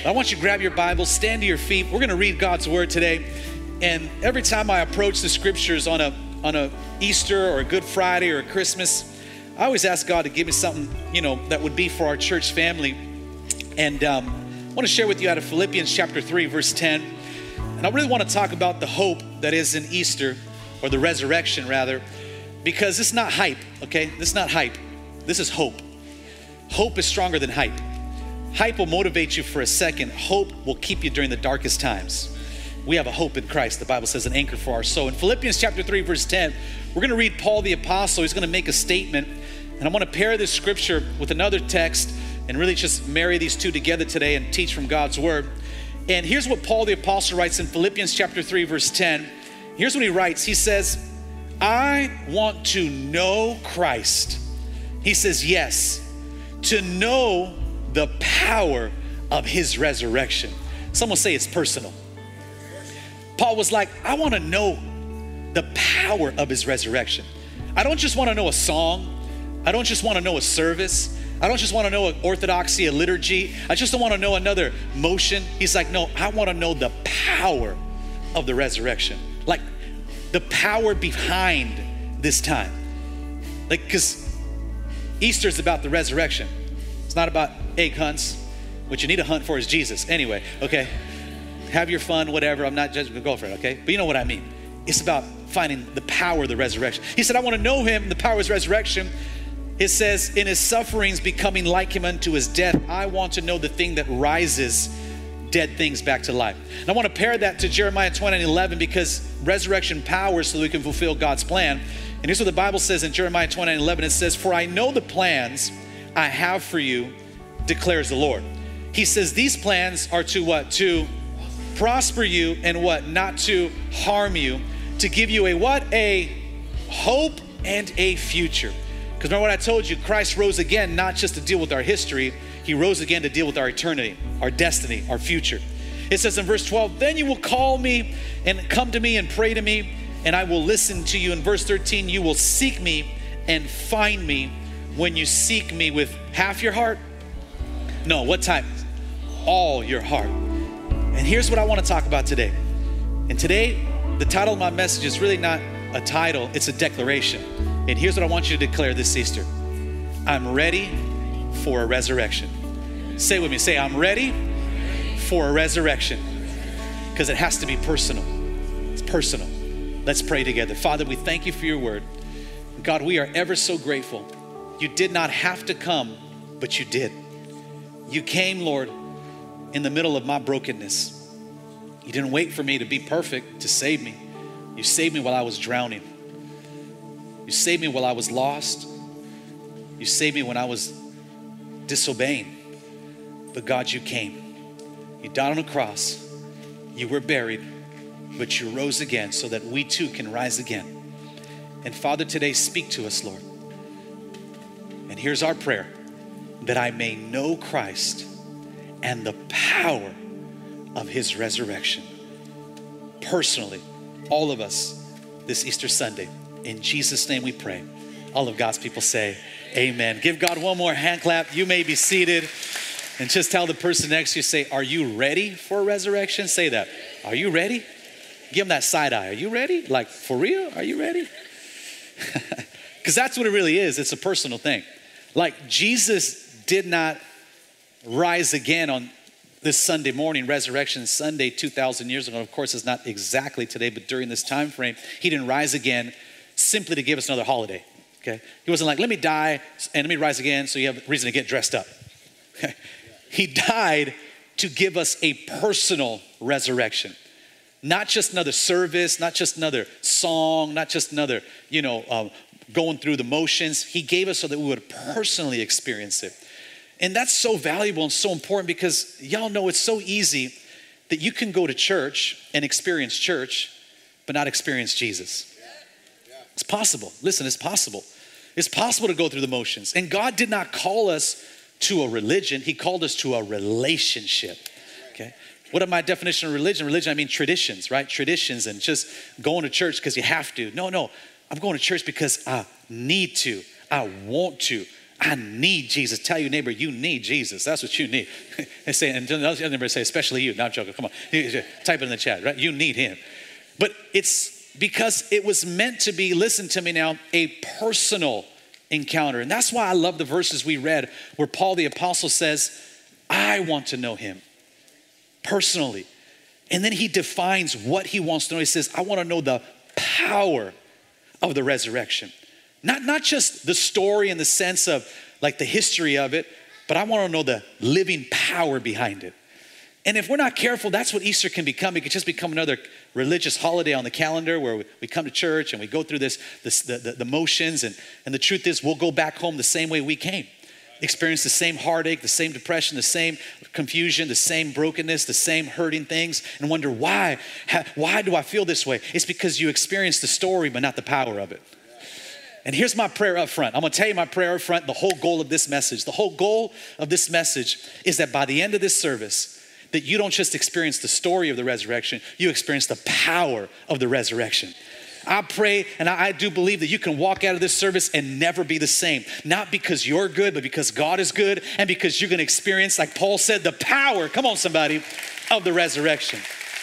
I want you to grab your Bible, stand to your feet. We're going to read God's word today. And every time I approach the scriptures on a Easter or a Good Friday or a Christmas, I always ask God to give me something, that would be for our church family. And I want to share with you out of Philippians chapter 3, verse 10. And I really want to talk about the hope that is in Easter, or the resurrection rather, because it's not hype, okay? This is not hype. This is hope. Hope is stronger than hype. Hype will motivate you for a second. Hope will keep you during the darkest times. We have a hope in Christ. The Bible says an anchor for our soul. In Philippians chapter 3, verse 10, we're going to read Paul the Apostle. He's going to make a statement. And I want to pair this scripture with another text and really just marry these two together today and teach from God's word. And here's what Paul the Apostle writes in Philippians chapter 3, verse 10. Here's what he writes. He says, I want to know Christ. He says, yes, to know the power of his resurrection. Someone say it's personal. Paul was like, I want to know the power of his resurrection. I don't just want to know a song. I don't just want to know a service. I don't just want to know an orthodoxy, a liturgy. I just don't want to know another motion. He's like, no, I want to know the power of the resurrection. Like the power behind this time. Like, because Easter is about the resurrection. It's not about egg hunts. What you need a hunt for is Jesus. Anyway, okay. Have your fun, whatever. I'm not judging your girlfriend, okay? But you know what I mean. It's about finding the power of the resurrection. He said, I want to know him, the power of his resurrection. It says, in his sufferings, becoming like him unto his death, I want to know the thing that rises dead things back to life. And I want to pair that to Jeremiah 29:11 because resurrection power so that we can fulfill God's plan. And here's what the Bible says in Jeremiah 29:11. It says, for I know the plans I have for you, declares the Lord. He says these plans are to what? To prosper you and what? Not to harm you, to give you a what? A hope and a future. Because remember what I told you, Christ rose again, not just to deal with our history, he rose again to deal with our eternity, our destiny, our future. It says in verse 12, then you will call me and come to me and pray to me, and I will listen to you. In verse 13, you will seek me and find me when you seek me with half your heart. No, what type? All your heart. And here's what I want to talk about today. And today, the title of my message is really not a title, it's a declaration. And here's what I want you to declare this Easter. I'm ready for a resurrection. Say it with me, say, I'm ready for a resurrection. Because it has to be personal. It's personal. Let's pray together. Father, we thank you for your word. God, we are ever so grateful. You did not have to come, but you did. You came, Lord, in the middle of my brokenness. You didn't wait for me to be perfect to save me. You saved me while I was drowning. You saved me while I was lost. You saved me when I was disobeying. But God, you came. You died on a cross. You were buried, but you rose again so that we too can rise again. And Father, today speak to us, Lord. And here's our prayer, that I may know Christ and the power of his resurrection. Personally, all of us this Easter Sunday. In Jesus' name we pray. All of God's people say, amen. Give God one more hand clap. You may be seated. And just tell the person next to you, say, are you ready for a resurrection? Say that. Are you ready? Give them that side eye. Are you ready? Like, for real? Are you ready? Because that's what it really is. It's a personal thing. Like, Jesus did not rise again on this Sunday morning, Resurrection Sunday, 2,000 years ago. Of course, it's not exactly today, but during this time frame, he didn't rise again simply to give us another holiday, okay? He wasn't like, let me die and let me rise again so you have reason to get dressed up. Okay? He died to give us a personal resurrection. Not just another service, not just another song, not just another, going through the motions. He gave us so that we would personally experience it. And that's so valuable and so important because y'all know it's so easy that you can go to church and experience church, but not experience Jesus. It's possible. Listen, it's possible. It's possible to go through the motions. And God did not call us to a religion. He called us to a relationship, okay? What is my definition of religion? Religion, I mean traditions, right? Traditions and just going to church because you have to. No, I'm going to church because I need to. I want to. I need Jesus. Tell your neighbor, you need Jesus. That's what you need. And the other neighbor say, especially you. Not joking. Come on. Type it in the chat, right? You need him. But it's because it was meant to be, listen to me now, a personal encounter. And that's why I love the verses we read where Paul the apostle says, I want to know him personally. And then he defines what he wants to know. He says, I want to know the power of the resurrection. Not just the story in the sense of like the history of it, but I want to know the living power behind it. And if we're not careful, that's what Easter can become. It can just become another religious holiday on the calendar where we come to church and we go through the motions. And the truth is we'll go back home the same way we came. Experience the same heartache, the same depression, the same confusion, the same brokenness, the same hurting things, and wonder why do I feel this way? It's because you experienced the story, but not the power of it. And here's my prayer up front. I'm gonna tell you my prayer up front, the whole goal of this message. The whole goal of this message is that by the end of this service, that you don't just experience the story of the resurrection, you experience the power of the resurrection. I pray and I do believe that you can walk out of this service and never be the same. Not because you're good, but because God is good and because you're gonna experience, like Paul said, the power, come on somebody, of the resurrection.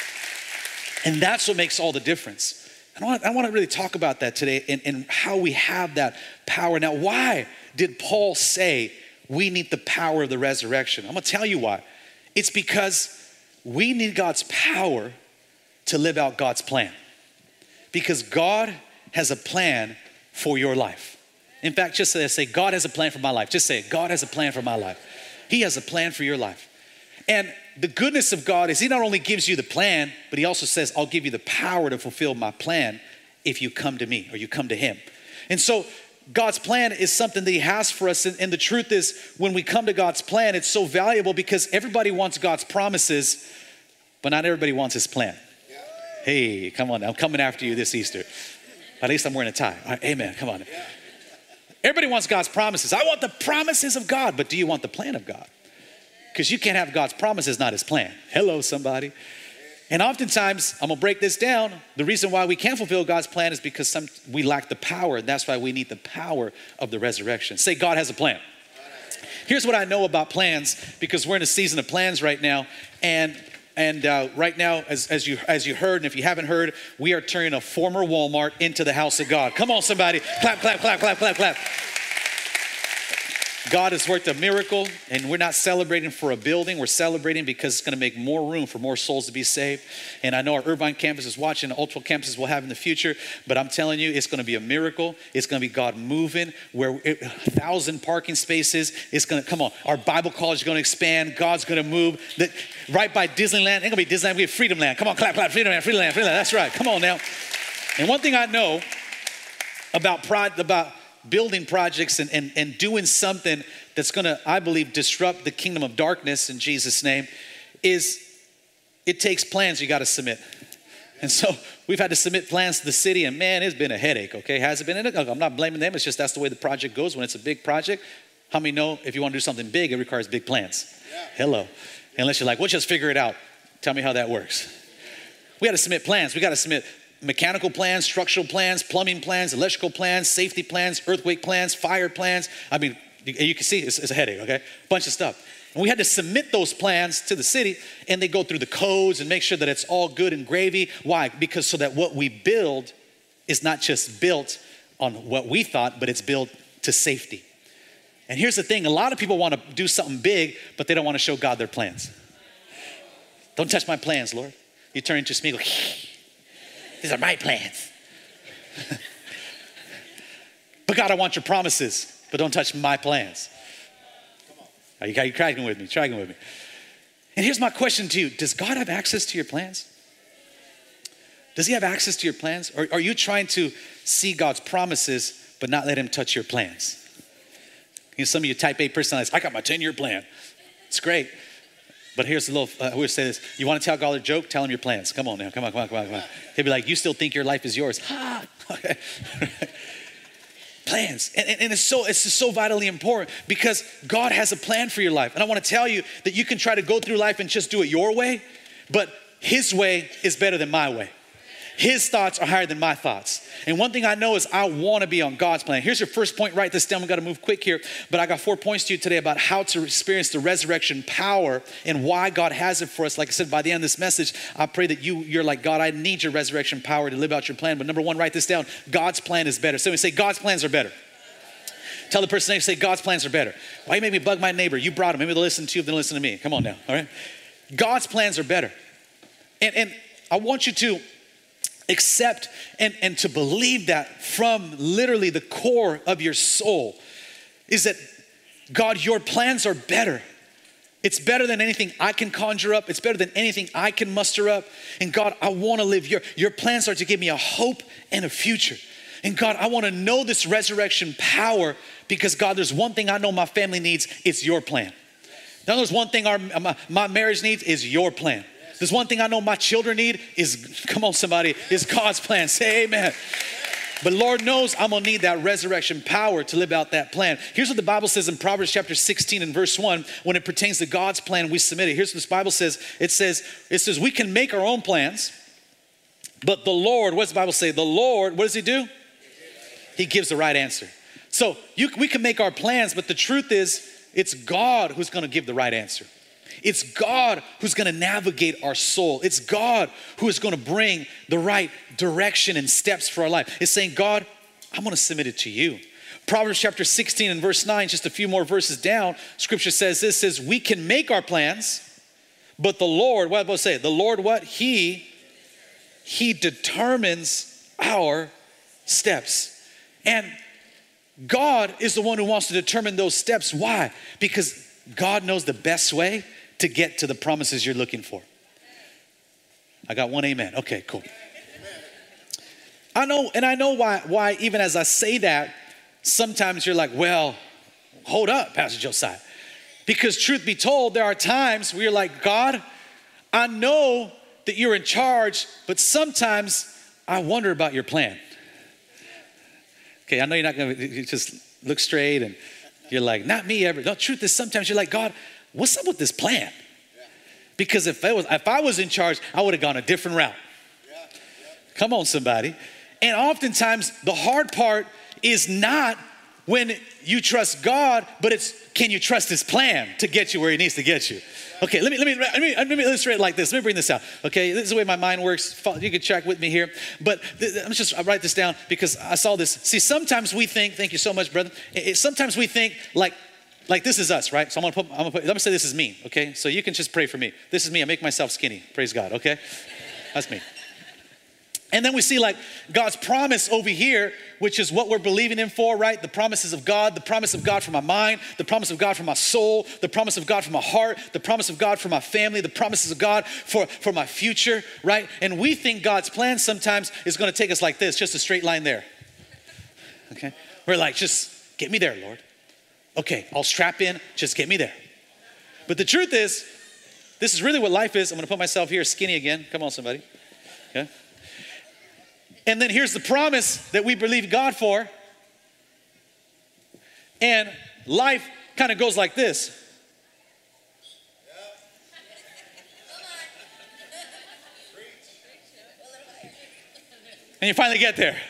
And that's what makes all the difference. I want to really talk about that today and how we have that power. Now, why did Paul say we need the power of the resurrection? I'm going to tell you why. It's because we need God's power to live out God's plan. Because God has a plan for your life. In fact, just say, God has a plan for my life. Just say it, God has a plan for my life. He has a plan for your life. And the goodness of God is he not only gives you the plan, but he also says, I'll give you the power to fulfill my plan if you come to me or you come to him. And so God's plan is something that he has for us. And the truth is when we come to God's plan, it's so valuable because everybody wants God's promises, but not everybody wants his plan. Hey, come on, I'm coming after you this Easter. At least I'm wearing a tie. All right, amen, come on. Everybody wants God's promises. I want the promises of God, but do you want the plan of God? Because you can't have God's promises, not his plan. Hello, somebody. And oftentimes, I'm gonna break this down. The reason why we can't fulfill God's plan is because we lack the power. And that's why we need the power of the resurrection. Say, God has a plan. Here's what I know about plans, because we're in a season of plans right now. And right now, as you heard, and if you haven't heard, we are turning a former Walmart into the house of God. Come on, somebody. Clap, clap, clap, clap, clap, clap. God has worked a miracle, and we're not celebrating for a building. We're celebrating because it's going to make more room for more souls to be saved. And I know our Irvine campus is watching, the Ultra campuses we'll have in the future, but I'm telling you, it's going to be a miracle. It's going to be God moving, where 1,000 parking spaces. It's going to, come on, our Bible college is going to expand. God's going to move. Right by Disneyland, ain't going to be Disneyland, we have Freedom Land. Come on, clap, clap, Freedom Land, Freedom Land, Freedom Land. That's right, come on now. And one thing I know about building projects and doing something that's gonna, I believe, disrupt the kingdom of darkness in Jesus' name is it takes plans you gotta submit. And so we've had to submit plans to the city, and man, it's been a headache, okay? Has it been? I'm not blaming them, it's just that's the way the project goes when it's a big project. How many know if you wanna do something big, it requires big plans? Yeah. Hello. Unless you're like, we'll just figure it out. Tell me how that works. We gotta submit plans, we gotta submit mechanical plans, structural plans, plumbing plans, electrical plans, safety plans, earthquake plans, fire plans. I mean, you can see it's a headache, okay? Bunch of stuff. And we had to submit those plans to the city, and they go through the codes and make sure that it's all good and gravy. Why? Because so that what we build is not just built on what we thought, but it's built to safety. And here's the thing, a lot of people want to do something big, but they don't want to show God their plans. Don't touch my plans, Lord. You turn into Smeagol. These are my plans. But God, I want your promises, but don't touch my plans. Are you tracking with me? Tracking with me. And here's my question to you. Does God have access to your plans? Does he have access to your plans? Or are you trying to see God's promises, but not let him touch your plans? You know, some of you type A personalities, I got my 10-year plan. It's great. But here's a little, I always say this. You want to tell God a joke? Tell him your plans. Come on now, come on. He'll be like, you still think your life is yours. Ha! Okay. Plans. And it's just so vitally important because God has a plan for your life. And I want to tell you that you can try to go through life and just do it your way, but his way is better than my way. His thoughts are higher than my thoughts. And one thing I know is I want to be on God's plan. Here's your first point. Write this down. We got to move quick here. But I got 4 points to you today about how to experience the resurrection power and why God has it for us. Like I said, by the end of this message, I pray that you're like, God, I need your resurrection power to live out your plan. But number one, write this down. God's plan is better. So we say, God's plans are better. Tell the person next to you, say, God's plans are better. Why you make me bug my neighbor? You brought him. Maybe they'll listen to you if they listen to me. Come on now, all right? God's plans are better. And I want you to accept and to believe that from literally the core of your soul is that, God, your plans are better. It's better than anything I can conjure up. It's better than anything I can muster up. And God, I want to live your plans are to give me a hope and a future. And God, I want to know this resurrection power because God, there's one thing I know my family needs, it's your plan. Now there's one thing my marriage needs is your plan. There's one thing I know my children need is, come on somebody, is God's plan. Say amen. But Lord knows I'm gonna need that resurrection power to live out that plan. Here's what the Bible says in Proverbs chapter 16 and verse 1, when it pertains to God's plan, we submit it. Here's what this Bible says. It says, we can make our own plans, but the Lord, what does the Bible say? The Lord, what does he do? He gives the right answer. So we can make our plans, but the truth is, it's God who's gonna give the right answer. It's God who's gonna navigate our soul. It's God who is gonna bring the right direction and steps for our life. It's saying, God, I'm gonna submit it to you. Proverbs chapter 16 and verse 9, just a few more verses down, scripture says this, says, we can make our plans, but the Lord, what did I say? The Lord, what? He determines our steps. And God is the one who wants to determine those steps. Why? Because God knows the best way to get to the promises you're looking for. I got one amen. Okay, cool. I know why even as I say that, sometimes you're like, well, hold up, Pastor Josiah. Because truth be told, there are times where you're like, God, I know that you're in charge, but sometimes I wonder about your plan. Okay, I know you're not gonna just look straight and you're like, not me ever. No, truth is sometimes you're like, God, what's up with this plan? Because if I was in charge, I would have gone a different route. Come on, somebody. And oftentimes the hard part is not when you trust God, but it's, can you trust his plan to get you where he needs to get you? Okay, let me illustrate it like this. Let me bring this out. Okay, this is the way my mind works. You can check with me here. But I write this down because I saw this. See, sometimes we think, thank you so much, brother. Sometimes we think like this is us, right? So I'm gonna say this is me, okay? So you can just pray for me. This is me, I make myself skinny, praise God, okay? That's me. And then we see like God's promise over here, which is what we're believing in for, right? The promises of God, the promise of God for my mind, the promise of God for my soul, the promise of God for my heart, the promise of God for my family, the promises of God for my future, right? And we think God's plan sometimes is gonna take us like this, just a straight line there, okay? We're like, just get me there, Lord. Okay, I'll strap in, just get me there. But the truth is, this is really what life is. I'm gonna put myself here skinny again. Come on, somebody, okay? And then here's the promise that we believe God for. And life kind of goes like this. And you finally get there.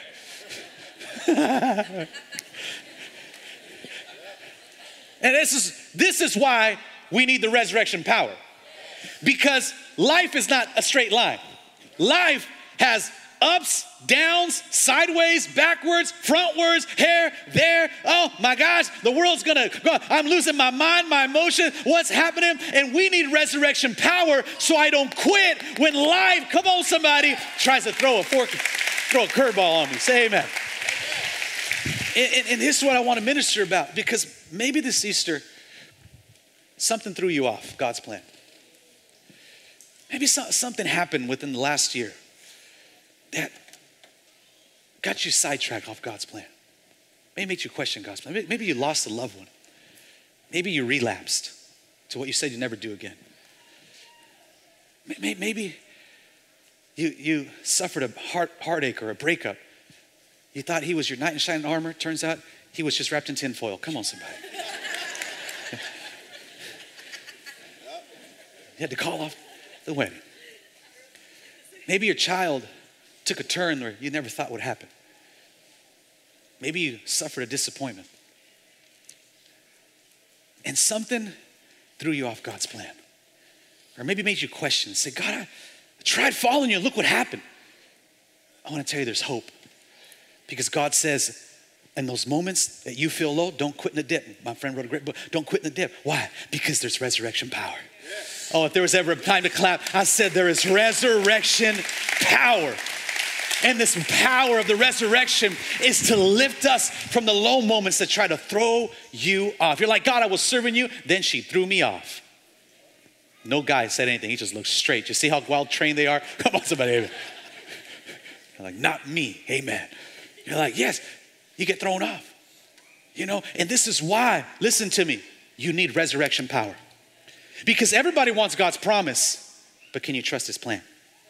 And this is why we need the resurrection power. Because life is not a straight line. Life has ups, downs, sideways, backwards, frontwards, here, there. Oh my gosh, the world's gonna go. I'm losing my mind, my emotion, what's happening? And we need resurrection power so I don't quit when life, come on somebody, tries to throw a curveball on me. Say amen. And this is what I want to minister about, because maybe this Easter, something threw you off God's plan. Maybe something happened within the last year that got you sidetracked off God's plan. Maybe made you question God's plan. Maybe you lost a loved one. Maybe you relapsed to what you said you'd never do again. Maybe you suffered a heartache or a breakup. You thought he was your knight in shining armor. Turns out he was just wrapped in tinfoil. Come on, somebody. You had to call off the wedding. Maybe your child took a turn where you never thought would happen. Maybe you suffered a disappointment. And something threw you off God's plan. Or maybe made you question, say, God, I tried following you, look what happened. I want to tell you there's hope. Because God says, in those moments that you feel low, don't quit in the dip. My friend wrote a great book, don't quit in the dip. Why? Because there's resurrection power. Yes. Oh, if there was ever a time to clap, I said there is resurrection power. And this power of the resurrection is to lift us from the low moments that try to throw you off. You're like, God, I was serving you, then she threw me off. No guy said anything, he just looked straight. You see how well trained they are? Come on, somebody. You're like, not me, amen. You're like, yes. You get thrown off, and this is why, listen to me, you need resurrection power. Because everybody wants God's promise, but can you trust his plan?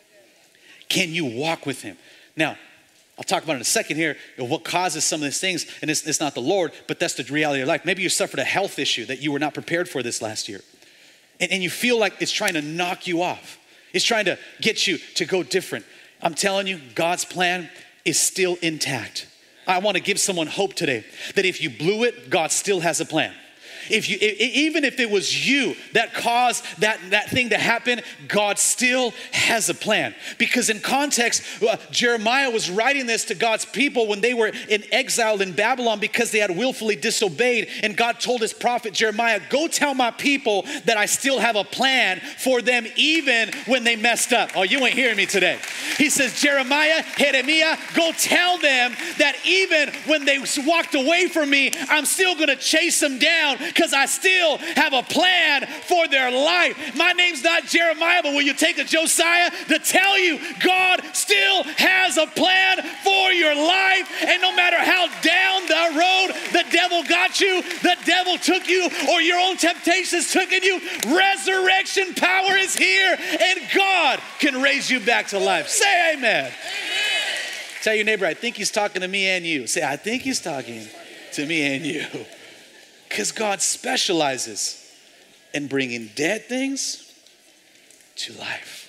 Can you walk with him? Now, I'll talk about in a second here what causes some of these things, and it's not the Lord, but that's the reality of life. Maybe you suffered a health issue that you were not prepared for this last year, and you feel like it's trying to knock you off. It's trying to get you to go different. I'm telling you, God's plan is still intact. I want to give someone hope today that if you blew it, God still has a plan. Even if it was you that caused that thing to happen, God still has a plan. Because in context, Jeremiah was writing this to God's people when they were in exile in Babylon because they had willfully disobeyed. And God told his prophet Jeremiah, go tell my people that I still have a plan for them even when they messed up. Oh, you ain't hearing me today. He says, Jeremiah, go tell them that even when they walked away from me, I'm still going to chase them down because I still have a plan for their life. My name's not Jeremiah, but will you take a Josiah to tell you God still has a plan for your life? And no matter how down the road the devil got you, the devil took you, or your own temptations took you, resurrection power is here and God can raise you back to life. Say amen. Amen. Tell your neighbor, I think he's talking to me and you. Say, I think he's talking to me and you. Because God specializes in bringing dead things to life.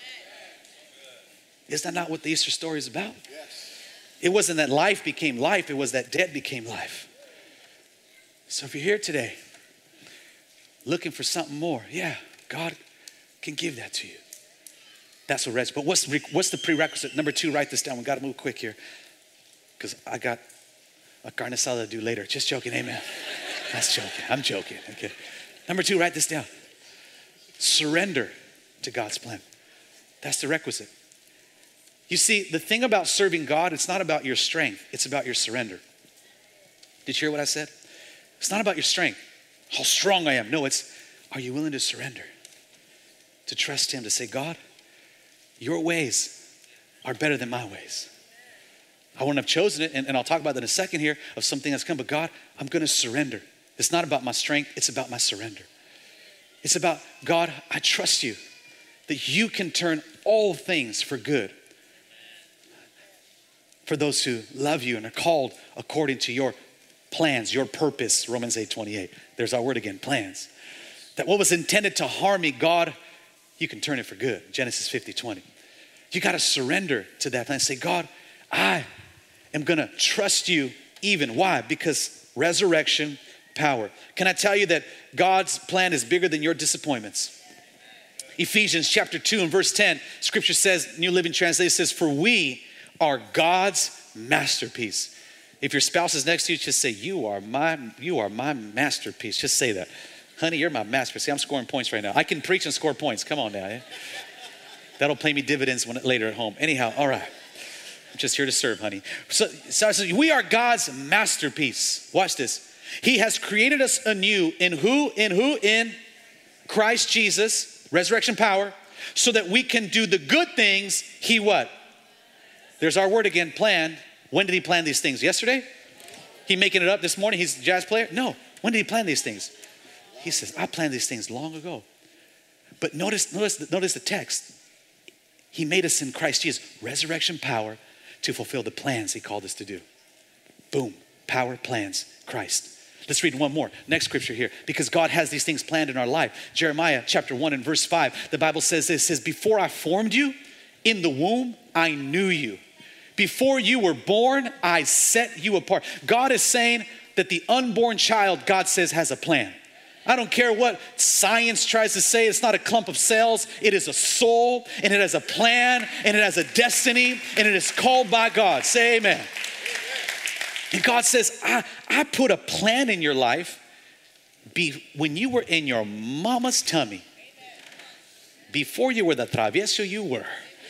Is that not what the Easter story is about? Yes. It wasn't that life became life, it was that dead became life. So if you're here today looking for something more, yeah, God can give that to you. That's what but what's the prerequisite? Number 2, write this down. We got to move quick here because I got a carne asada to do later. Just joking, amen. That's joking. I'm joking. Okay. Number 2, write this down. Surrender to God's plan. That's the requisite. You see, the thing about serving God, it's not about your strength. It's about your surrender. Did you hear what I said? It's not about your strength, how strong I am. No, it's, are you willing to surrender? To trust him, to say, God, your ways are better than my ways. I wouldn't have chosen it, and I'll talk about that in a second here, of something that's come, but God, I'm going to surrender. It's not about my strength, it's about my surrender. It's about, God, I trust you that you can turn all things for good for those who love you and are called according to your plans, your purpose, Romans 8:28. There's our word again, plans. That what was intended to harm me, God, you can turn it for good, Genesis 50:20. You got to surrender to that plan. Say, God, I am going to trust you even. Why? Because resurrection power. Can I tell you that God's plan is bigger than your disappointments? Ephesians chapter 2 and verse 10, scripture says, New Living Translation says, for we are God's masterpiece. If your spouse is next to you, just say, you are my masterpiece. Just say that. Honey, you're my masterpiece. See, I'm scoring points right now. I can preach and score points. Come on now. Yeah? That'll pay me dividends later at home. Anyhow, all right. I'm just here to serve, honey. So we are God's masterpiece. Watch this. He has created us anew in who? In Christ Jesus, resurrection power, so that we can do the good things he what? There's our word again, planned. When did he plan these things? Yesterday? He making it up this morning? He's a jazz player? No. When did he plan these things? He says, I planned these things long ago. But notice the text. He made us in Christ Jesus, resurrection power to fulfill the plans he called us to do. Boom, power, plans, Christ. Let's read one more. Next scripture here. Because God has these things planned in our life. Jeremiah chapter 1 and verse 5. The Bible says this, says, before I formed you in the womb, I knew you. Before you were born, I set you apart. God is saying that the unborn child, God says, has a plan. I don't care what science tries to say. It's not a clump of cells. It is a soul, and it has a plan, and it has a destiny, and it is called by God. Say amen. And God says, I put a plan in your life when you were in your mama's tummy. Before you were the travieso you were.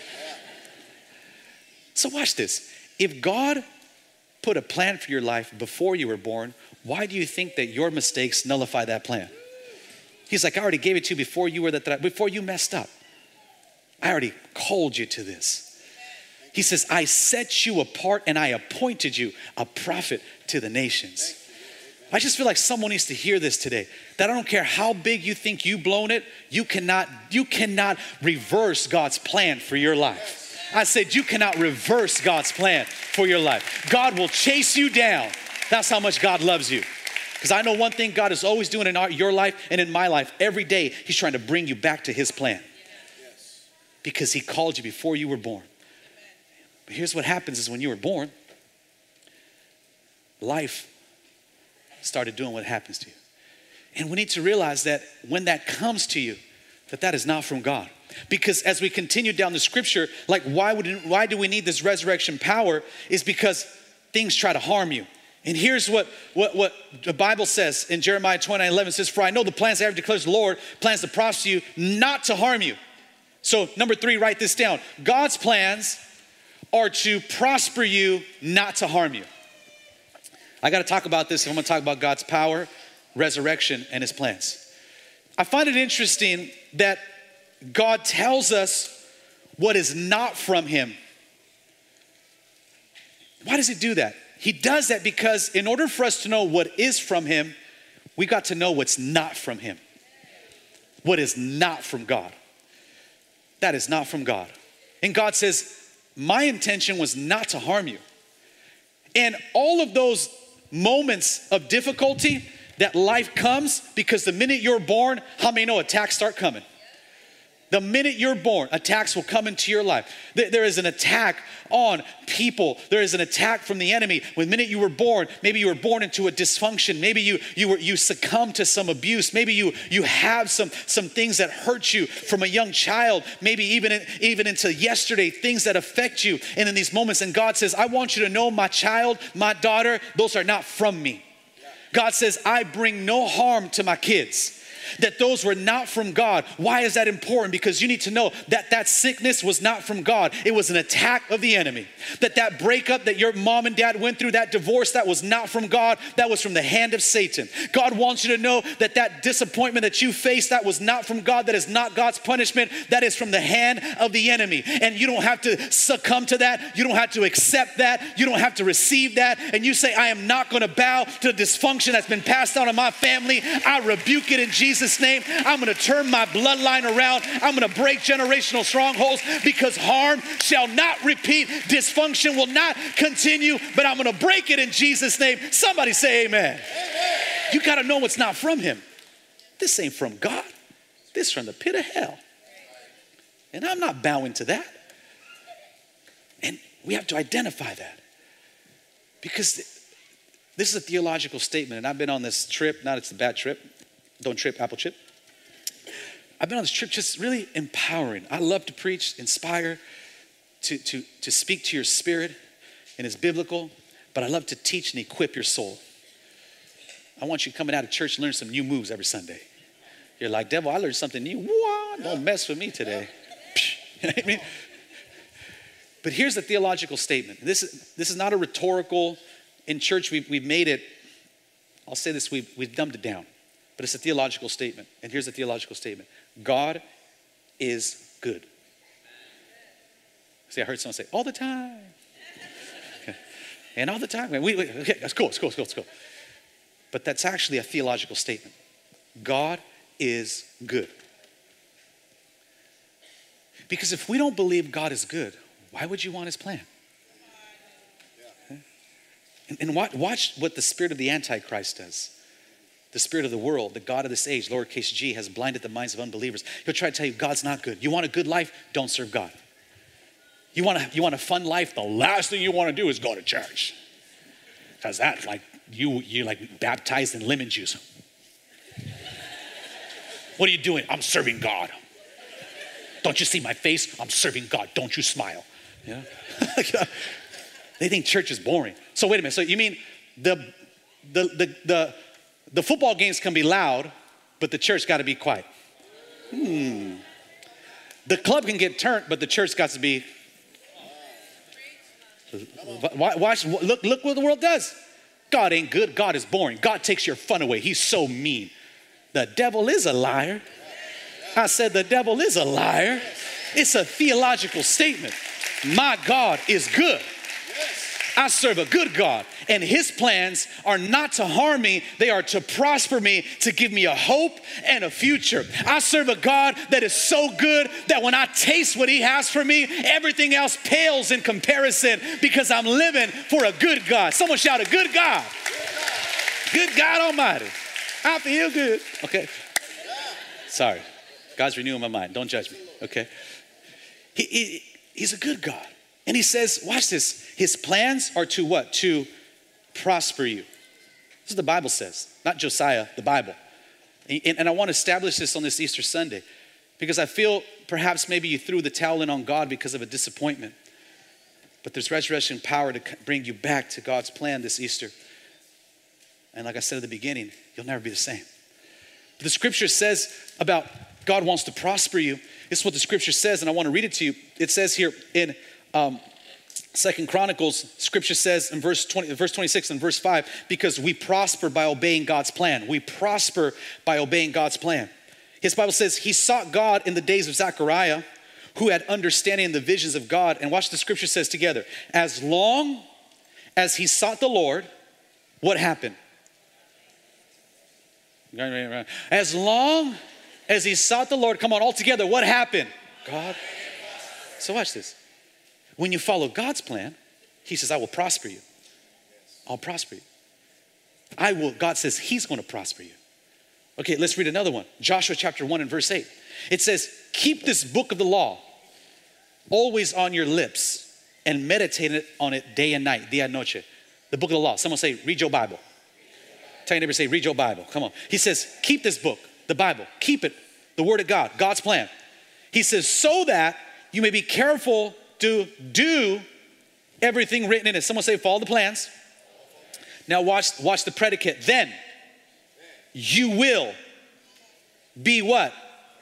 So watch this. If God put a plan for your life before you were born, why do you think that your mistakes nullify that plan? He's like, I already gave it to you before you messed up. I already called you to this. He says, I set you apart and I appointed you a prophet to the nations. I just feel like someone needs to hear this today. That I don't care how big you think you've blown it, you cannot reverse God's plan for your life. I said, you cannot reverse God's plan for your life. God will chase you down. That's how much God loves you. Because I know one thing God is always doing in your life and in my life. Every day, he's trying to bring you back to his plan. Because he called you before you were born. But here's what happens is when you were born, life started doing what happens to you. And we need to realize that when that comes to you, that is not from God. Because as we continue down the scripture, like why do we need this resurrection power is because things try to harm you. And here's what the Bible says in Jeremiah 29:11 says, for I know the plans I have declares the Lord, plans to prosper you, not to harm you. So number 3, write this down. God's plans are to prosper you, not to harm you. I got to talk about this. I'm going to talk about God's power, resurrection, and his plans. I find it interesting that God tells us what is not from him. Why does he do that? He does that because in order for us to know what is from him, we got to know what's not from him. What is not from God. That is not from God. And God says, my intention was not to harm you. And all of those moments of difficulty that life comes, because the minute you're born, how many know attacks start coming? The minute you're born, attacks will come into your life. There is an attack on people. There is an attack from the enemy. When the minute you were born, maybe you were born into a dysfunction. Maybe you succumbed to some abuse. Maybe you have some things that hurt you from a young child. Maybe even into yesterday, things that affect you. And in these moments, and God says, I want you to know, my child, my daughter, those are not from me. God says, I bring no harm to my kids. That those were not from God. Why is that important? Because you need to know that sickness was not from God. It was an attack of the enemy. That breakup that your mom and dad went through, that divorce, that was not from God. That was from the hand of Satan. God wants you to know that disappointment that you faced, that was not from God. That is not God's punishment. That is from the hand of the enemy. And you don't have to succumb to that. You don't have to accept that. You don't have to receive that. And you say, I am not going to bow to the dysfunction that's been passed down in my family. I rebuke it in Jesus' name. I'm going to turn my bloodline around. I'm going to break generational strongholds because harm shall not repeat. Dysfunction will not continue, but I'm going to break it in Jesus' name. Somebody say amen. Amen. You got to know what's not from him. This ain't from God. This is from the pit of hell. And I'm not bowing to that. And we have to identify that. Because this is a theological statement. And I've been on this trip. Not it's a bad trip. Don't trip, apple chip. I've been on this trip just really empowering. I love to preach, inspire, to speak to your spirit, and it's biblical, but I love to teach and equip your soul. I want you coming out of church to learn some new moves every Sunday. You're like, devil, I learned something new. What? Don't mess with me today. You know what I mean? But here's the theological statement. This is not a rhetorical, in church we've made it, I'll say this, we've dumbed it down. But it's a theological statement. And here's the theological statement. God is good. See, I heard someone say, all the time. Okay. And all the time. Okay, that's cool. But that's actually a theological statement. God is good. Because if we don't believe God is good, why would you want his plan? Okay? And watch what the spirit of the Antichrist does. The spirit of the world, the God of this age, lowercase g, has blinded the minds of unbelievers. He'll try to tell you God's not good. You want a good life? Don't serve God. You want a fun life? The last thing you want to do is go to church. Because that, like, you're like baptized in lemon juice. What are you doing? I'm serving God. Don't you see my face? I'm serving God. Don't you smile. Yeah. They think church is boring. So wait a minute. So you mean the football games can be loud, but the church got to be quiet. The club can get turned, but the church got to be. Watch, look what the world does. God ain't good. God is boring. God takes your fun away. He's so mean. The devil is a liar. I said the devil is a liar. It's a theological statement. My God is good. I serve a good God, and his plans are not to harm me. They are to prosper me, to give me a hope and a future. I serve a God that is so good that when I taste what he has for me, everything else pales in comparison because I'm living for a good God. Someone shout a good God. Good God Almighty. I feel good. Okay. Sorry. God's renewing my mind. Don't judge me. Okay. He's a good God. And he says, watch this. His plans are to what? To prosper you. This is what the Bible says. Not Josiah, the Bible. And I want to establish this on this Easter Sunday because I feel perhaps maybe you threw the towel in on God because of a disappointment. But there's resurrection power to bring you back to God's plan this Easter. And like I said at the beginning, you'll never be the same. But the scripture says about God wants to prosper you. This is what the scripture says, and I want to read it to you. It says here in 2 Chronicles, scripture says in verse 26 and verse 5, because we prosper by obeying God's plan. We prosper by obeying God's plan. His Bible says he sought God in the days of Zechariah, who had understanding in the visions of God. And watch the scripture says together. As long as he sought the Lord, what happened? As long as he sought the Lord, come on, all together, what happened? God. So watch this. When you follow God's plan, he says, I will prosper you. I'll prosper you. God says he's going to prosper you. Okay, let's read another one. Joshua chapter 1 and verse 8. It says, keep this book of the law always on your lips and meditate on it day and night, dia noche. The book of the law. Someone say, read your Bible. Tell your neighbor, say, read your Bible. Come on. He says, keep this book, the Bible. Keep it, the word of God, God's plan. He says, so that you may be careful to do everything written in it. Someone say, follow the plans. Now watch the predicate. Then you will be what?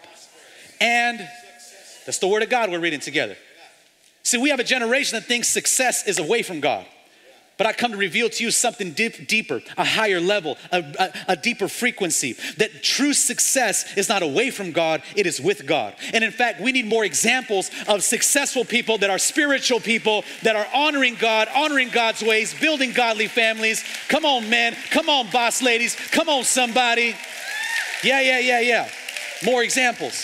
And that's the word of God we're reading together. See, we have a generation that thinks success is away from God. But I come to reveal to you something deeper, a higher level, a deeper frequency. That true success is not away from God, it is with God. And in fact, we need more examples of successful people that are spiritual people, that are honoring God, honoring God's ways, building godly families. Come on, men. Come on, boss ladies. Come on, somebody. Yeah. More examples.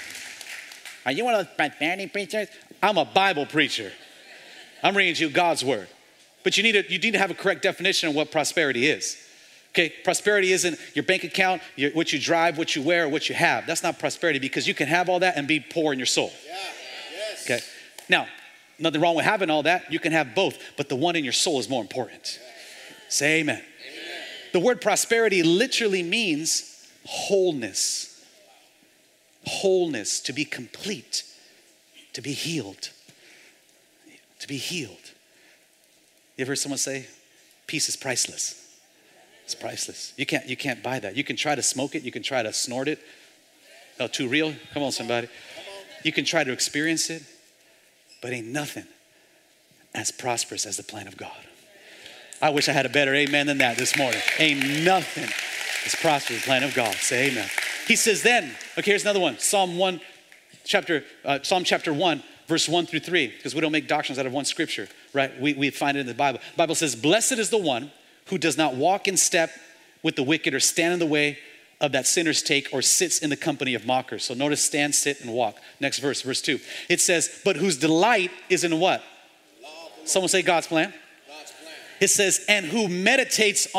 Are you one of those prosperity preachers? I'm a Bible preacher. I'm reading to you God's word. But you need to have a correct definition of what prosperity is. Okay, prosperity isn't your bank account, what you drive, what you wear, or what you have. That's not prosperity because you can have all that and be poor in your soul. Yeah. Yes. Okay, now, nothing wrong with having all that. You can have both, but the one in your soul is more important. Say amen. The word prosperity literally means wholeness. Wholeness, to be complete, to be healed. To be healed. You ever heard someone say, peace is priceless? It's priceless. You can't buy that. You can try to smoke it. You can try to snort it. Oh, too real? Come on, somebody. You can try to experience it, but ain't nothing as prosperous as the plan of God. I wish I had a better amen than that this morning. Ain't nothing as prosperous as the plan of God. Say amen. He says then, okay, here's another one. Psalm chapter 1. Verse 1 through 3, because we don't make doctrines out of one scripture, right? We find it in the Bible. The Bible says, blessed is the one who does not walk in step with the wicked or stand in the way of that sinners take or sits in the company of mockers. So notice stand, sit, and walk. Next verse, verse 2. It says, but whose delight is in what? Someone say God's plan. God's plan. It says, and who meditates on it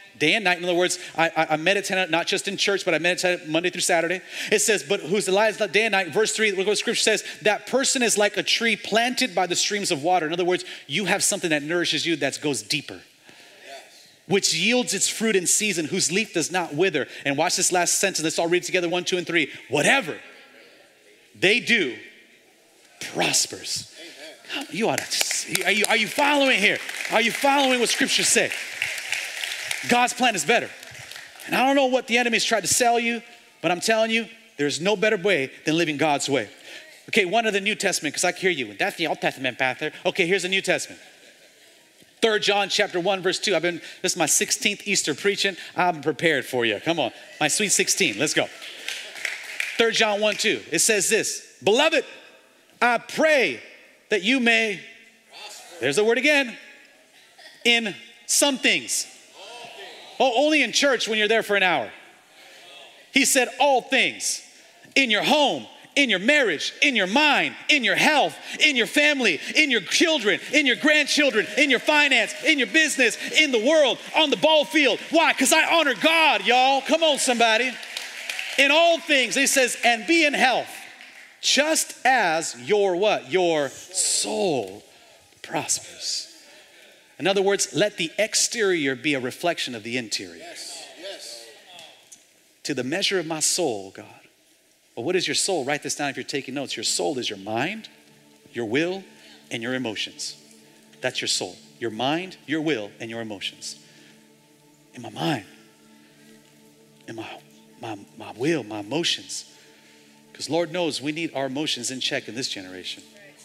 day and night. In other words, I meditate on it, not just in church, but I meditate Monday through Saturday. It says, but whose delight is day and night. Verse 3, look what scripture says. That person is like a tree planted by the streams of water. In other words, you have something that nourishes you that goes deeper. Which yields its fruit in season, whose leaf does not wither. And watch this last sentence. Let's all read together, 1, 2, and 3. Whatever they do prospers. You ought to, are you following here? Are you following what scriptures say? God's plan is better. And I don't know what the enemy's tried to sell you, but I'm telling you, there's no better way than living God's way. Okay, one of the New Testament, because I can hear you. That's the Old Testament, Pastor. Okay, here's the New Testament. 3 John chapter 1, verse 2. This is my 16th Easter preaching. I'm prepared for you. Come on. My sweet 16. Let's go. 3 John 1, 2. It says this. Beloved, I pray that you may, there's the word again, in some things. Oh, only in church when you're there for an hour. He said all things. In your home, in your marriage, in your mind, in your health, in your family, in your children, in your grandchildren, in your finance, in your business, in the world, on the ball field. Why? Because I honor God, y'all. Come on, somebody. In all things, he says, and be in health, just as your what? Your soul prospers. In other words, let the exterior be a reflection of the interior. Yes, yes. To the measure of my soul, God. Well, what is your soul? Write this down if you're taking notes. Your soul is your mind, your will, and your emotions. That's your soul. Your mind, your will, and your emotions. In my mind, in my will, my emotions. Because Lord knows we need our emotions in check in this generation.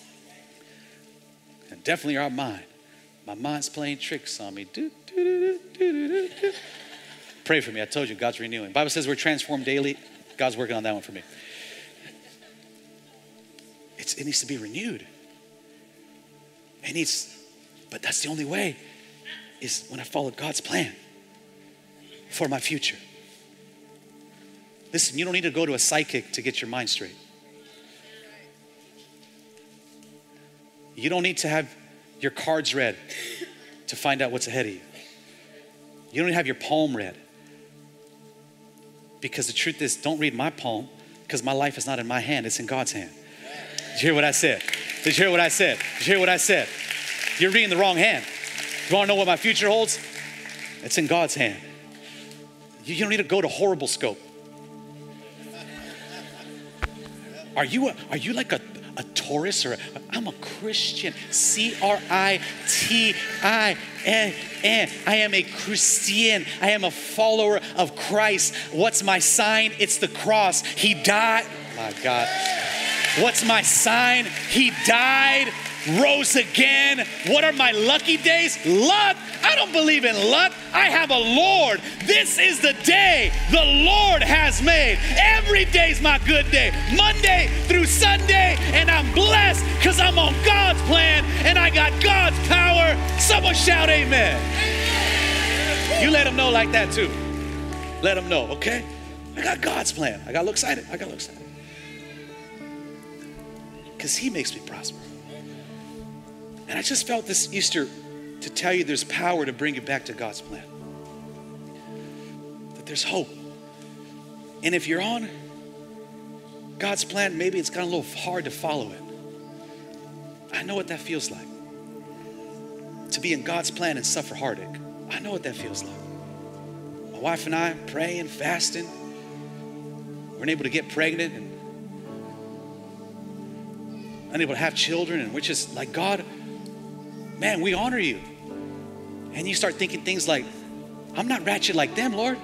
And definitely our mind. My mind's playing tricks on me. Pray for me. I told you, God's renewing. The Bible says we're transformed daily. God's working on that one for me. It needs to be renewed. But that's the only way, is when I follow God's plan for my future. Listen, you don't need to go to a psychic to get your mind straight. You don't need to have your cards read to find out what's ahead of you. You don't even have your palm read. Because the truth is, don't read my palm, because my life is not in my hand, it's in God's hand. Did you hear what I said? Did you hear what I said? Did you hear what I said? You're reading the wrong hand. You want to know what my future holds? It's in God's hand. You don't need to go to Horrible Scope. Are you like a Taurus I'm a Christian? Christian. I am a Christian. I am a follower of Christ. What's my sign? It's the cross. He died. My God. What's my sign? He died, rose again. What are my lucky days? Luck. I don't believe in luck. I have a Lord. This is the day the Lord has made. Every day's my good day. Monday through Sunday, and I'm blessed because I'm on God's plan and I got God's power. Someone shout amen. You let them know like that too. Let them know, okay? I got God's plan. I got a little excited. Because he makes me prosper. And I just felt this Easter to tell you there's power to bring you back to God's plan. That there's hope. And if you're on God's plan, maybe it's gotten a little hard to follow it. I know what that feels like. To be in God's plan and suffer heartache. I know what that feels like. My wife and I praying, fasting. We're able to get pregnant and unable to have children, and we're just like, God, man, we honor you. And you start thinking things like, I'm not ratchet like them, Lord.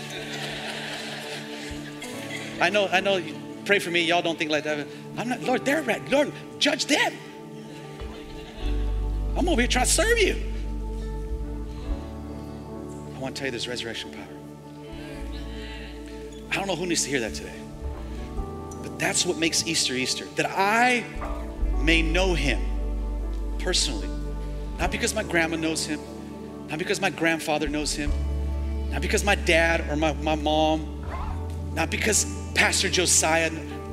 I know, pray for me, y'all don't think like that. I'm not, Lord, they're ratchet. Lord, judge them. I'm over here trying to serve you. I want to tell you there's resurrection power. I don't know who needs to hear that today. But that's what makes Easter Easter. That I may know him personally. Not because my grandma knows him. Not because my grandfather knows him. Not because my dad or my mom. Not because Pastor Josiah.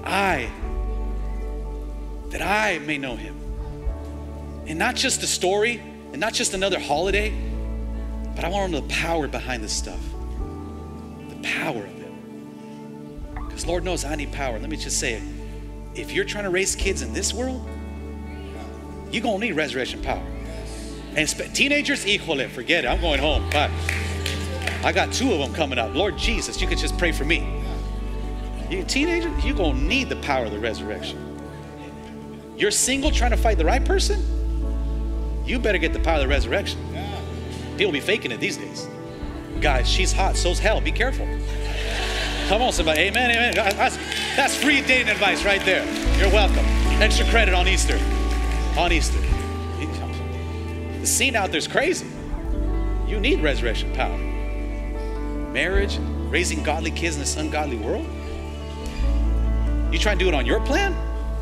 That I may know him. And not just a story and not just another holiday, But I want to know the power behind this stuff. The power of it. Because Lord knows I need power. Let me just say it. If you're trying to raise kids in this world, you're going to need resurrection power. And teenagers, híjole, forget it. I'm going home. But I got 2 of them coming up. Lord Jesus, you could just pray for me. You teenager, you're going to need the power of the resurrection. You're single trying to fight the right person? You better get the power of the resurrection. People be faking it these days. Guys, she's hot, so's hell. Be careful. Come on, somebody. Amen, amen. That's free dating advice right there. You're welcome. Extra credit on Easter. On Easter. The scene out there's crazy. You need resurrection power. Marriage, raising godly kids in this ungodly world. You try and do it on your plan?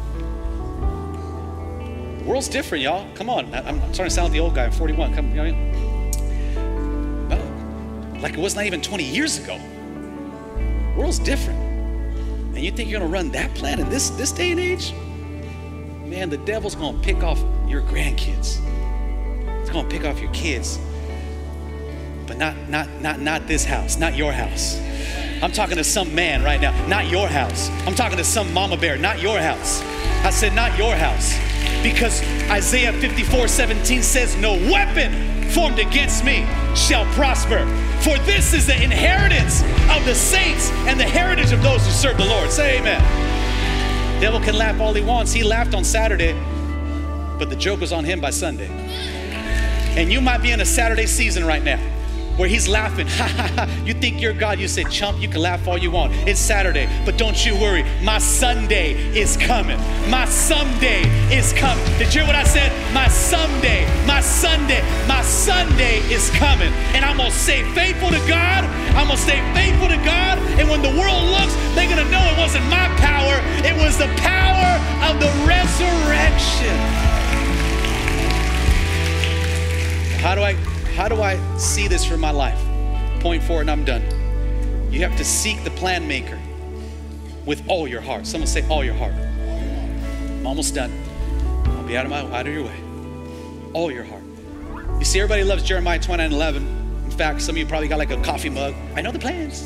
The world's different, y'all. Come on. I'm starting to sound like the old guy. I'm 41. Come, you know what I mean? No. Like it was not even 20 years ago. The world's different. And you think you're going to run that plan in this day and age? Man, the devil's going to pick off your grandkids. It's going to pick off your kids. But not this house, not your house. I'm talking to some man right now, not your house. I'm talking to some mama bear, not your house. I said not your house. Because Isaiah 54:17 says, no weapon formed against me shall prosper. For this is the inheritance of the saints and the heritage of those who serve the Lord. Say amen. Devil can laugh all he wants. He laughed on Saturday, but the joke was on him by Sunday. And you might be in a Saturday season right now where he's laughing. You think you're God. You say, chump, you can laugh all you want. It's Saturday, but don't you worry. My Sunday is coming. My someday is coming. Did you hear what I said? My someday, my Sunday is coming. And I'm going to stay faithful to God. I'm going to stay faithful to God. And when the world looks, they're going to know it wasn't my power. It was the power of the resurrection. How do I see this for my life? Point 4 and I'm done. You have to seek the plan maker with all your heart. Someone say all your heart. I'm almost done. I'll be out of your way. All your heart. You see, everybody loves Jeremiah 29:11. In fact, some of you probably got like a coffee mug. I know the plans.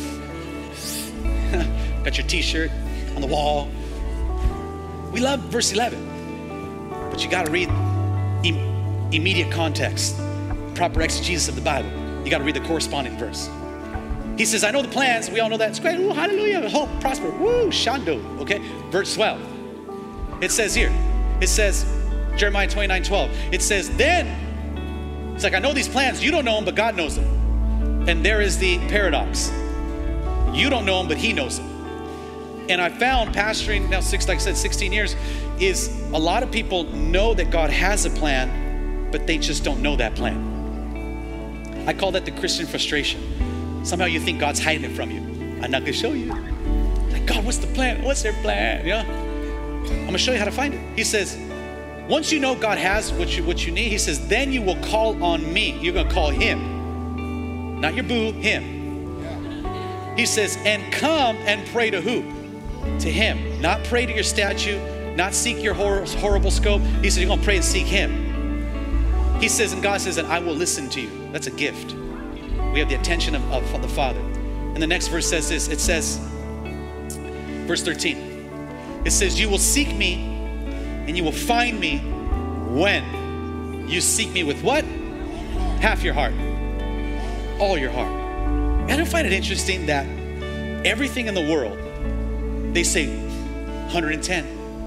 Got your t-shirt on the wall. We love verse 11. But you got to read immediate context. Proper exegesis of the Bible. You got to read the corresponding verse. He says, I know the plans. We all know that. It's great. Ooh, hallelujah. Hope, prosper. Woo, shando. Okay. Verse 12. It says here. It says, Jeremiah 29:12. It says, then, it's like, I know these plans. You don't know them, but God knows them. And there is the paradox. You don't know them, but He knows them. And I found pastoring now 16 years is a lot of people know that God has a plan, but they just don't know that plan. I call that the Christian frustration. Somehow you think God's hiding it from you. I'm not gonna show you. Like, God, what's the plan? What's their plan? Yeah. I'm gonna show you how to find it. He says, once you know God has what you need, He says, then you will call on me. You're gonna call Him. Not your boo, Him. Yeah. He says, and come and pray to who? To Him. Not pray to your statue, not seek your horrible scope. He said, you're gonna pray and seek Him. He says, and God says that I will listen to you. That's a gift. We have the attention of the Father. And the next verse says this. It says, verse 13. It says, you will seek me and you will find me when you seek me with what? Half your heart. All your heart. And I find it interesting that everything in the world, they say 110.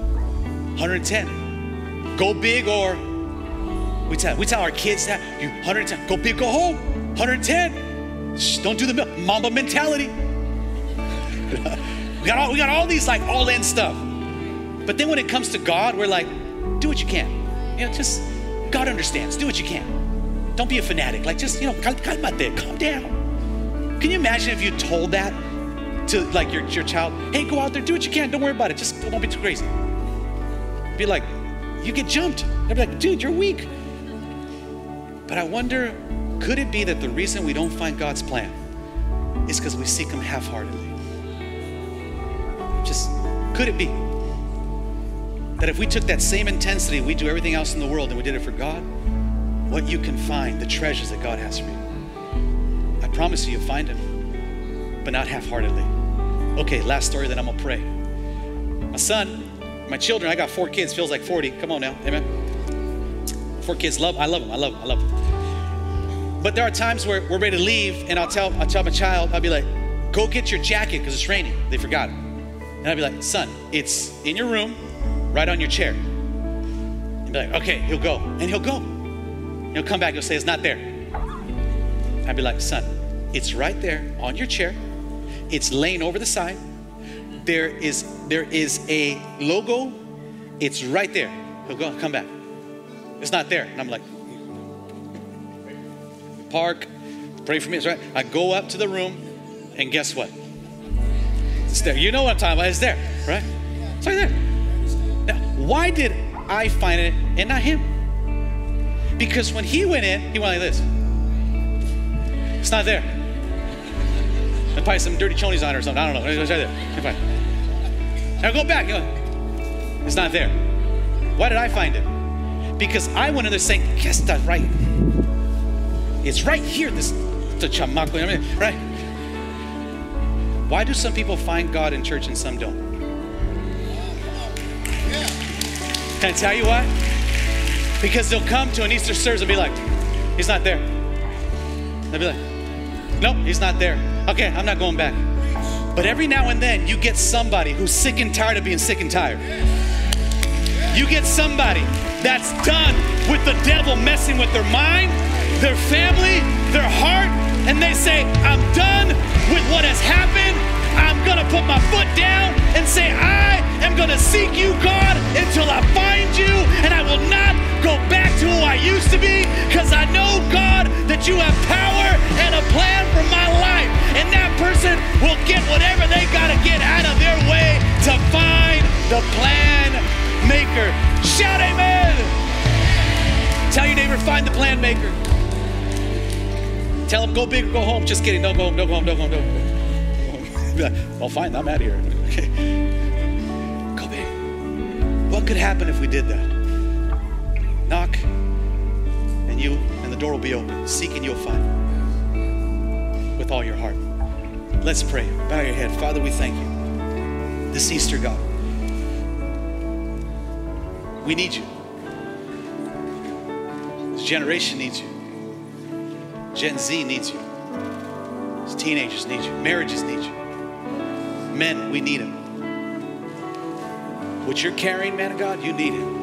110. Go big or we tell our kids that you 110, go big, go home, 110. Shh, don't do the Mamba mentality. we got all these like all-in stuff. But then when it comes to God, we're like, do what you can. You know, just God understands. Do what you can. Don't be a fanatic. Like just, calm down. Can you imagine if you told that to like your child? Hey, go out there, do what you can. Don't worry about it. Just don't be too crazy. Be like, you get jumped. They'd be like, dude, you're weak. But I wonder, could it be that the reason we don't find God's plan is because we seek Him half-heartedly? Just, could it be that if we took that same intensity, we do everything else in the world and we did it for God, what you can find, the treasures that God has for you? promise you, you'll find him, but not half-heartedly. Okay, last story, then I'm gonna pray. My son, my children, I got 4 kids, feels like 40. Come on now, amen. 4 kids, I love them. But there are times where we're ready to leave, and I'll tell my child, I'll be like, go get your jacket because it's raining. They forgot it. And I'll be like, son, it's in your room, right on your chair. And be like, okay, he'll go. And he'll go. And he'll come back, he'll say, it's not there. I'd be like, son, it's right there on your chair. It's laying over the side. There is a logo. It's right there. He'll go, come back. It's not there. And I'm like, park, pray for me. It's right. I go up to the room, and guess what? It's there. You know what I'm talking about. It's there, right? It's right there. Now, why did I find it and not him? Because when he went in, he went like this. It's not there. There's probably some dirty chonies on it or something. I don't know. It's right there. Now go back. It's not there. Why did I find it? Because I went in there saying, yes, that's right. It's right here. The chamaco, right? Why do some people find God in church and some don't? Can I tell you why? Because they'll come to an Easter service and be like, he's not there. They'll be like, nope, he's not there. Okay, I'm not going back. But every now and then you get somebody who's sick and tired of being sick and tired. You get somebody that's done with the devil messing with their mind, their family, their heart, and they say, I'm done with what has happened. I'm gonna put my foot down and say, I am gonna seek you, God, until I find you, and I will not go back to who I used to be, because I know, God, that you have power and a plan for my life, and that person will get whatever they gotta get out of their way to find the plan maker. Shout amen. Tell your neighbor, find the plan maker. Tell him, go big or go home. Just kidding, don't go home, don't go home, don't go home, don't go home. Well, fine, I'm out of here. Okay. Go big. What could happen if we did that? Knock, and the door will be open. Seek and you'll find. With all your heart. Let's pray. Bow your head. Father, we thank you. This Easter, God, we need you. This generation needs you. Gen Z needs you. These teenagers need you. Marriages need you. Men, we need him. What you're carrying, man of God, you need him.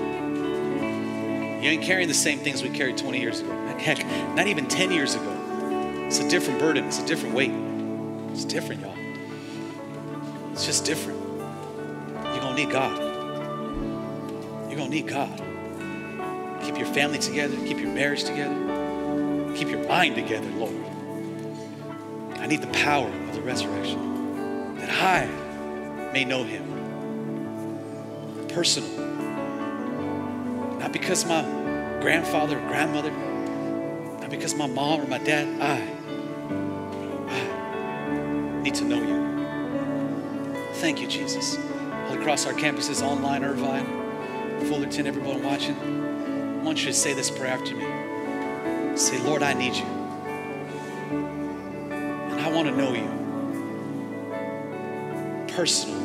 You ain't carrying the same things we carried 20 years ago. Heck, not even 10 years ago. It's a different burden. It's a different weight. It's different, y'all. It's just different. You're going to need God. You're going to need God. Keep your family together. Keep your marriage together. Keep your mind together, Lord. I need the power of the resurrection, that I may know him personal. Not because my grandfather or grandmother, not because my mom or my dad. I need to know you. Thank you, Jesus. All across our campuses, online, Irvine, Fullerton, everyone watching, I want you to say this prayer after me. Say, Lord, I need you. And I want to know you personally.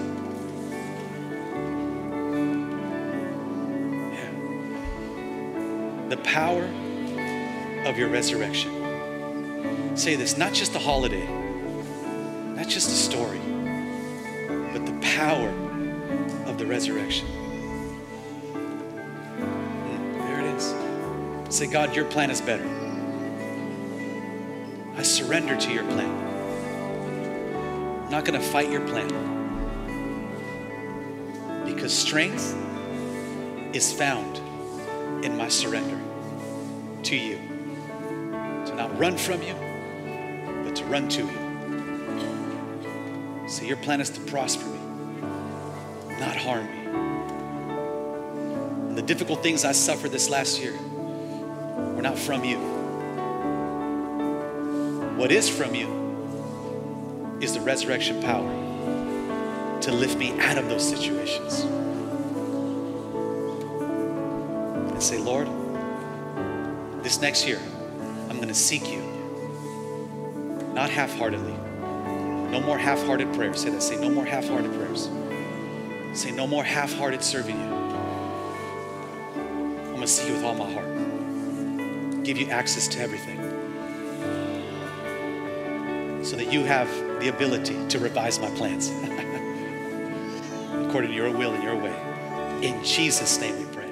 Yeah. The power of your resurrection. Say this, not just a holiday, not just a story, but the power of the resurrection. There it is. Say, God, your plan is better. I surrender to your plan. I'm not going to fight your plan. Because strength is found in my surrender to you. To not run from you, but to run to you. So your plan is to prosper me, not harm me. And the difficult things I suffered this last year were not from you. What is from you is the resurrection power to lift me out of those situations. And say, Lord, this next year, I'm going to seek you not half-heartedly. No more half-hearted prayers. Say that. Say no more half-hearted prayers. Say no more half-hearted serving you. I'm gonna see you with all my heart. Give you access to everything, so that you have the ability to revise my plans according to your will and your way. In Jesus' name we pray.